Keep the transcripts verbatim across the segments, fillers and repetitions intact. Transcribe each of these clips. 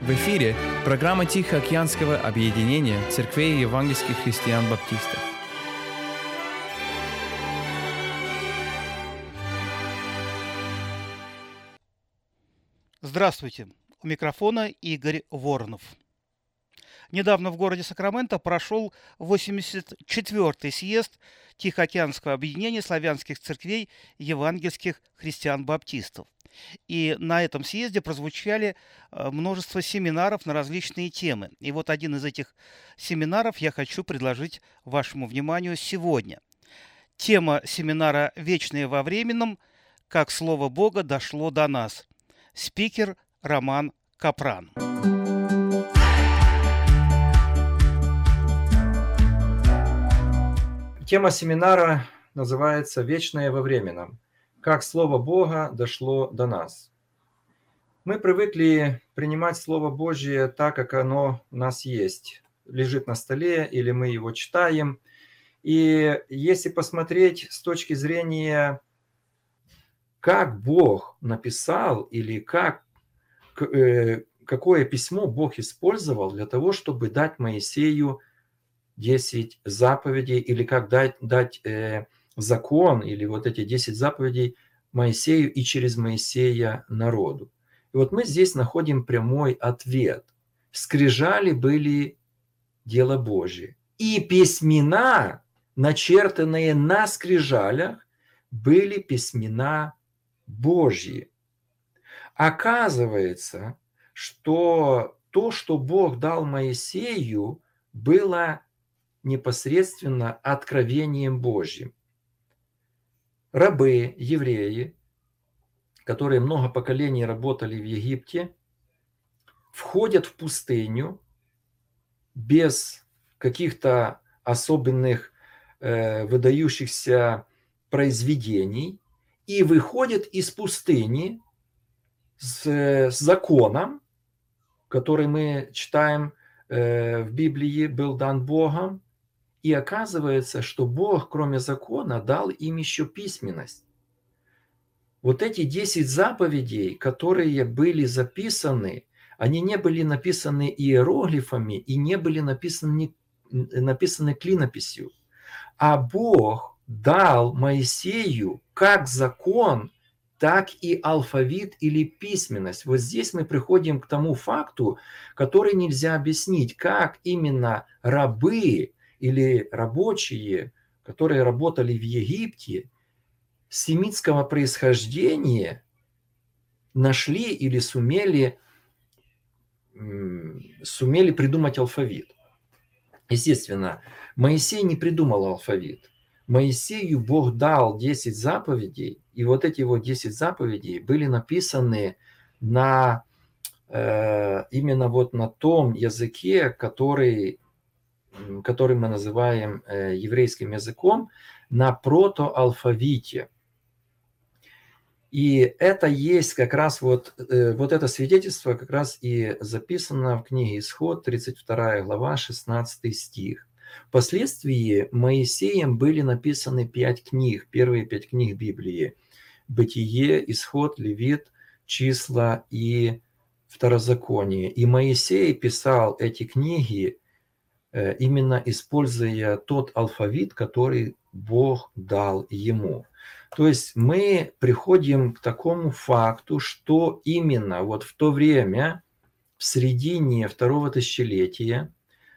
В эфире программа Тихоокеанского объединения церквей евангельских христиан-баптистов. Здравствуйте! У микрофона Игорь Воронов. Недавно в городе Сакраменто прошел восемьдесят четвёртый съезд Тихоокеанского объединения славянских церквей евангельских христиан-баптистов. И на этом съезде прозвучали множество семинаров на различные темы. И вот один из этих семинаров я хочу предложить вашему вниманию сегодня. Тема семинара «Вечное во временном. Как Слово Бога дошло до нас». Спикер Роман Капран. Тема семинара называется «Вечное во временном. Как Слово Бога дошло до нас». Мы привыкли принимать Слово Божье так, как оно у нас есть. Лежит на столе или мы его читаем. И если посмотреть с точки зрения, как Бог написал или как, какое письмо Бог использовал для того, чтобы дать Моисею десять заповедей, или как дать, дать э, закон, или вот эти десять заповедей Моисею и через Моисея народу. И вот мы здесь находим прямой ответ. Скрижали были дело Божие. И письмена, начертанные на скрижалях, были письмена Божьи. Оказывается, что то, что Бог дал Моисею, было непосредственно откровением Божьим. Рабы, евреи, которые много поколений работали в Египте, входят в пустыню без каких-то особенных э, выдающихся произведений и выходят из пустыни с, с законом, который мы читаем э, в Библии, был дан Богом. И оказывается, что Бог, кроме закона, дал им еще письменность. Вот эти десять заповедей, которые были записаны, они не были написаны иероглифами и не были написаны, написаны клинописью. А Бог дал Моисею как закон, так и алфавит или письменность. Вот здесь мы приходим к тому факту, который нельзя объяснить, как именно рабы или рабочие, которые работали в Египте, семитского происхождения, нашли или сумели, сумели придумать алфавит. Естественно, Моисей не придумал алфавит. Моисею Бог дал десять заповедей, и вот эти вот десять заповедей были написаны на, э, именно вот на том языке, который который мы называем э, еврейским языком, на протоалфавите. И это есть как раз вот, э, вот это свидетельство как раз и записано в книге Исход, тридцать вторая глава, шестнадцатый стих. Впоследствии Моисеем были написаны пять книг, первые пять книг Библии. Бытие, Исход, Левит, Числа и Второзаконие. И Моисей писал эти книги, именно используя тот алфавит, который Бог дал ему. То есть мы приходим к такому факту, что именно вот в то время, в середине второго тысячелетия,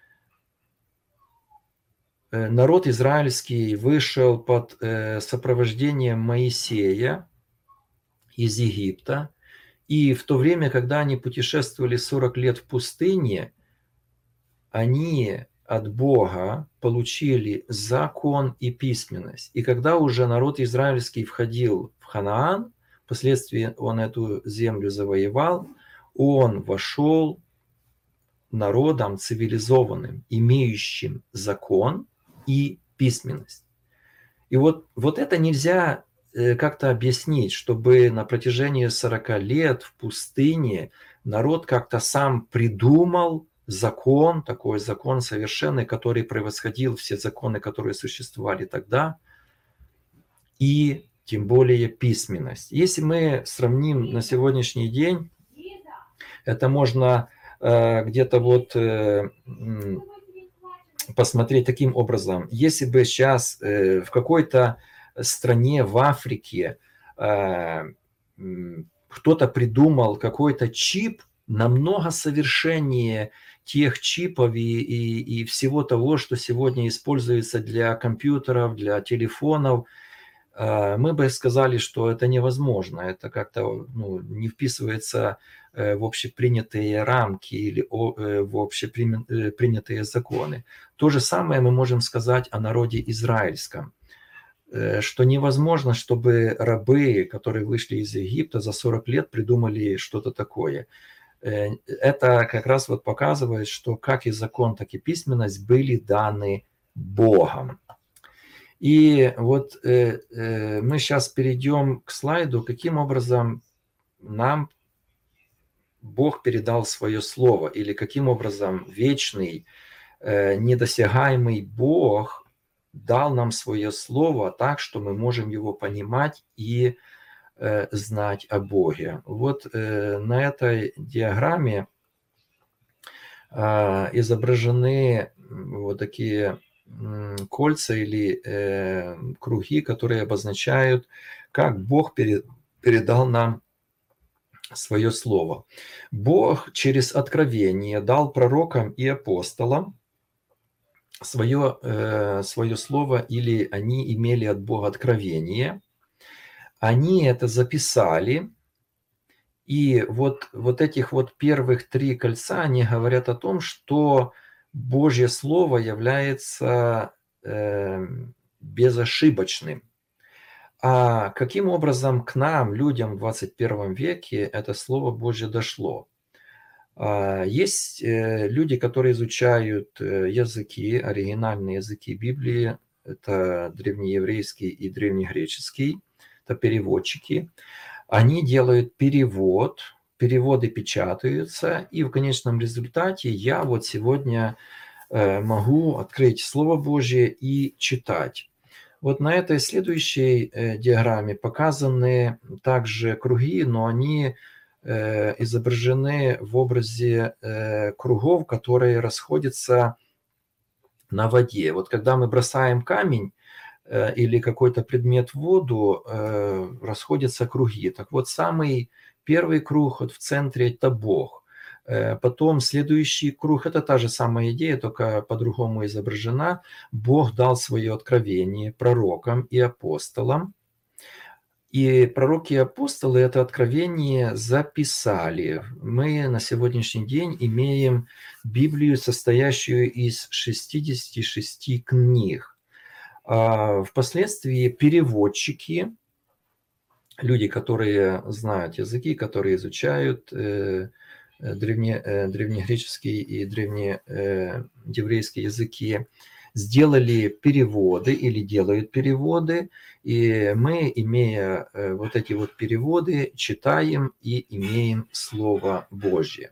народ израильский вышел под сопровождением Моисея из Египта. И в то время, когда они путешествовали сорок лет в пустыне, они от Бога получили закон и письменность. И когда уже народ израильский входил в Ханаан, впоследствии он эту землю завоевал, он вошел народом цивилизованным, имеющим закон и письменность. И вот, вот это нельзя как-то объяснить, чтобы на протяжении сорока лет в пустыне народ как-то сам придумал закон, такой закон совершенный, который превосходил все законы, которые существовали тогда, и тем более письменность. Если мы сравним на сегодняшний день, это можно где-то вот посмотреть таким образом. Если бы сейчас в какой-то стране в Африке кто-то придумал какой-то чип намного совершеннее тех чипов и, и, и всего того, что сегодня используется для компьютеров, для телефонов, мы бы сказали, что это невозможно, это как-то ну, не вписывается в общепринятые рамки или в общепринятые законы. То же самое мы можем сказать о народе израильском, что невозможно, чтобы рабы, которые вышли из Египта, за сорок лет придумали что-то такое. Это как раз вот показывает, что как и закон, так и письменность были даны Богом. И вот э, э, мы сейчас перейдем к слайду, каким образом нам Бог передал свое слово, или каким образом вечный, э, недосягаемый Бог дал нам свое слово так, что мы можем его понимать и э, знать о Боге. Вот э, на этой диаграмме э, изображены вот такие кольца или э, круги, которые обозначают, как Бог перед, передал нам свое слово. Бог через откровение дал пророкам и апостолам свое, э, свое слово, или они имели от Бога откровение. Они это записали, и вот, вот этих вот первых три кольца, они говорят о том, что Божье Слово является э, безошибочным. А каким образом к нам, людям в двадцать первом веке, это Слово Божье дошло? А, есть э, люди, которые изучают э, языки, оригинальные языки Библии, это древнееврейский и древнегреческий, это переводчики. Они делают перевод, переводы печатаются, и в конечном результате я вот сегодня э, могу открыть Слово Божье и читать. Вот на этой следующей э, диаграмме показаны также круги, но они э, изображены в образе э, кругов, которые расходятся на воде. Вот когда мы бросаем камень э, или какой-то предмет в воду, э, расходятся круги. Так вот, самый первый круг вот в центре – это Бог. Потом следующий круг – это та же самая идея, только по-другому изображена. Бог дал свое откровение пророкам и апостолам. И пророки и апостолы это откровение записали. Мы на сегодняшний день имеем Библию, состоящую из шестидесяти шести книг. А впоследствии переводчики, люди, которые знают языки, которые изучают древне, древнегреческий и древнееврейский языки, сделали переводы или делают переводы, и мы, имея вот эти вот переводы, читаем и имеем Слово Божье.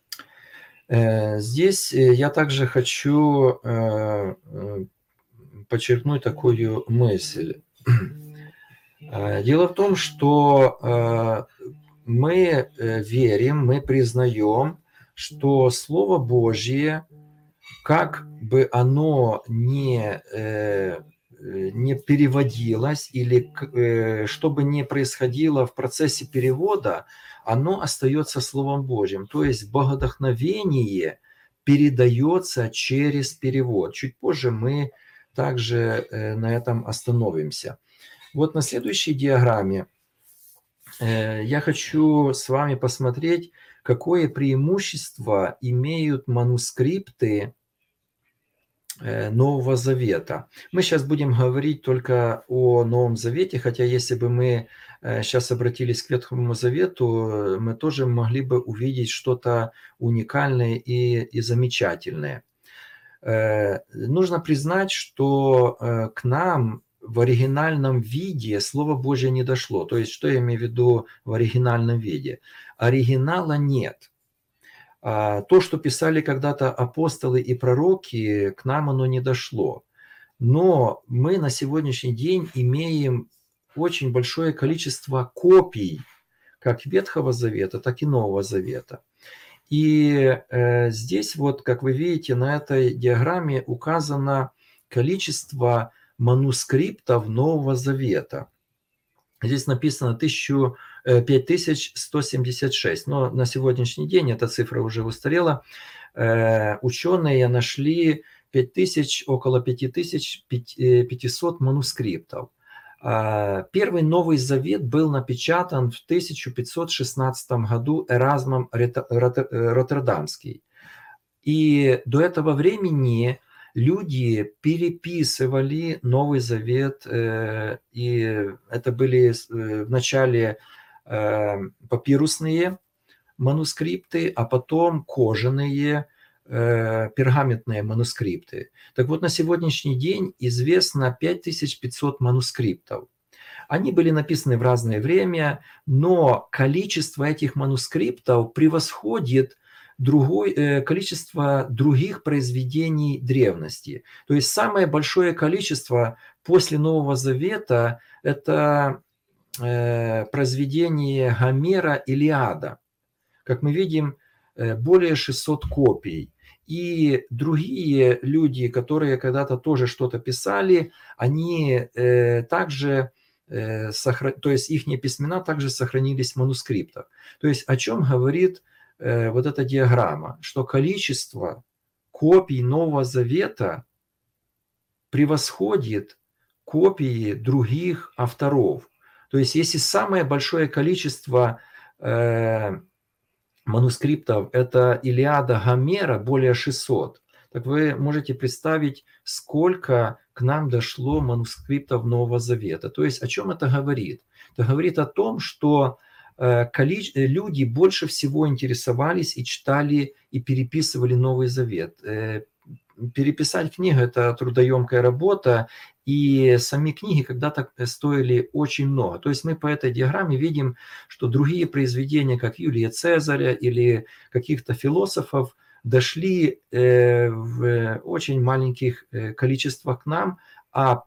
Здесь я также хочу подчеркнуть такую мысль. Дело в том, что мы верим, мы признаем, что Слово Божье, как бы оно не, не переводилось или что бы ни происходило в процессе перевода, оно остается Словом Божьим. То есть богодохновение передается через перевод. Чуть позже мы также на этом остановимся. Вот на следующей диаграмме я хочу с вами посмотреть, какое преимущество имеют манускрипты Нового Завета. Мы сейчас будем говорить только о Новом Завете, хотя если бы мы сейчас обратились к Ветхому Завету, мы тоже могли бы увидеть что-то уникальное и, и замечательное. Нужно признать, что к нам в оригинальном виде Слово Божье не дошло. То есть, что я имею в виду в оригинальном виде? Оригинала нет. То, что писали когда-то апостолы и пророки, к нам оно не дошло. Но мы на сегодняшний день имеем очень большое количество копий как Ветхого Завета, так и Нового Завета. И э, здесь вот, как вы видите, на этой диаграмме указано количество манускриптов Нового Завета. Здесь написано тысячу, пять тысяч сто семьдесят шесть, но на сегодняшний день эта цифра уже устарела. Э, ученые нашли пять тысяч, около пять тысяч пятьсот манускриптов. Первый Новый Завет был напечатан в тысяча пятьсот шестнадцатом году Эразмом Роттердамским. И до этого времени люди переписывали Новый Завет, и это были вначале папирусные манускрипты, а потом кожаные, пергаментные манускрипты. Так вот, на сегодняшний день известно пять тысяч пятьсот манускриптов. Они были написаны в разное время, но количество этих манускриптов превосходит другое количество других произведений древности. То есть самое большое количество после Нового Завета – это произведение Гомера «Илиада». Как мы видим, более шестисот копий. И другие люди, которые когда-то тоже что-то писали, они э, также, э, сохран... то есть их письмена также сохранились в манускриптах. То есть о чем говорит э, вот эта диаграмма? Что количество копий Нового Завета превосходит копии других авторов. То есть если самое большое количество э, манускриптов это Илиада Гомера, более шестисот. Так вы можете представить, сколько к нам дошло манускриптов Нового Завета. То есть о чем это говорит? Это говорит о том, что люди больше всего интересовались и читали и переписывали Новый Завет. Переписать книгу – это трудоемкая работа, и сами книги когда-то стоили очень много. То есть мы по этой диаграмме видим, что другие произведения, как Юлия Цезаря или каких-то философов, дошли в очень маленьких количествах к нам, а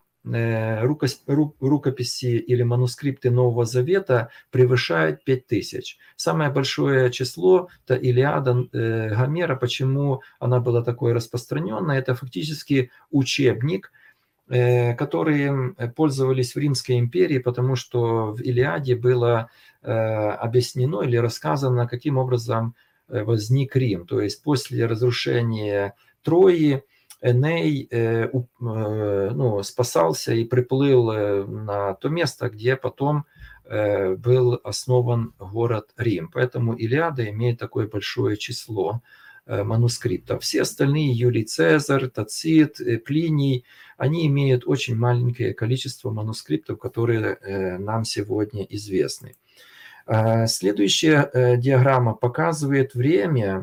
рукописи или манускрипты Нового Завета превышают пять тысяч. Самое большое число – это Илиада Гомера. Почему она была такой распространенной? Это фактически учебник, которым пользовались в Римской империи, потому что в Илиаде было объяснено или рассказано, каким образом возник Рим. То есть после разрушения Трои Эней э, э, ну, спасался и приплыл э, на то место, где потом э, был основан город Рим. Поэтому Илиада имеет такое большое число э, манускриптов. Все остальные, Юлий Цезарь, Тацит, э, Плиний, они имеют очень маленькое количество манускриптов, которые э, нам сегодня известны. Э, следующая э, диаграмма показывает время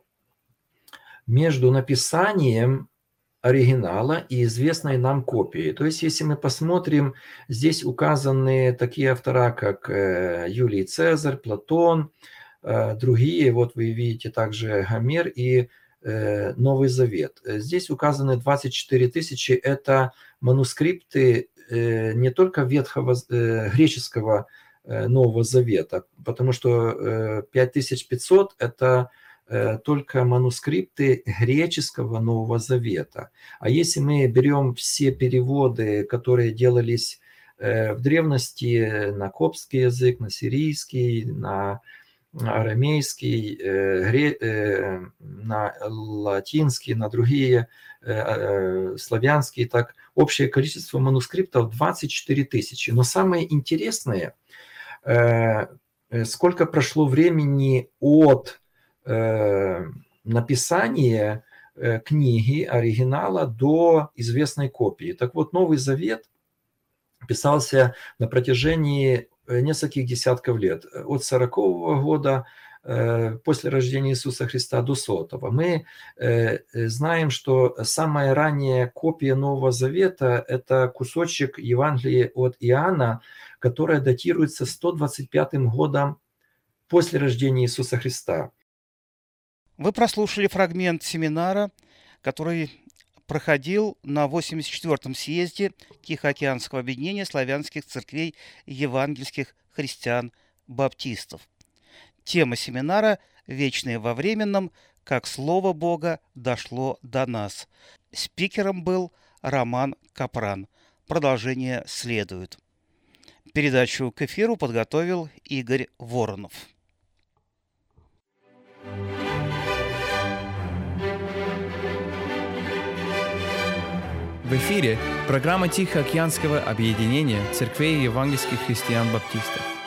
между написанием оригинала и известной нам копии. То есть, если мы посмотрим, здесь указаны такие автора, как Юлий Цезарь, Платон, другие, вот вы видите также Гомер и Новый Завет. Здесь указаны двадцать четыре тысячи, это манускрипты не только ветхого греческого Нового Завета, потому что пять тысяч пятьсот это только манускрипты греческого Нового Завета. А если мы берем все переводы, которые делались в древности на коптский язык, на сирийский, на арамейский, на латинский, на другие славянские, так общее количество манускриптов двадцать четыре тысячи. Но самое интересное, сколько прошло времени от написание книги, оригинала до известной копии. Так вот, Новый Завет писался на протяжении нескольких десятков лет. От сорокового года после рождения Иисуса Христа до сотого. Мы знаем, что самая ранняя копия Нового Завета – это кусочек Евангелия от Иоанна, которая датируется сто двадцать пятым годом после рождения Иисуса Христа. Вы прослушали фрагмент семинара, который проходил на восемьдесят четвёртом съезде Тихоокеанского объединения славянских церквей евангельских христиан-баптистов. Тема семинара вечное во временном, как Слово Бога дошло до нас. Спикером был Роман Капран. Продолжение следует. Передачу к эфиру подготовил Игорь Воронов. В эфире программа Тихоокеанского объединения церквей евангельских христиан-баптистов.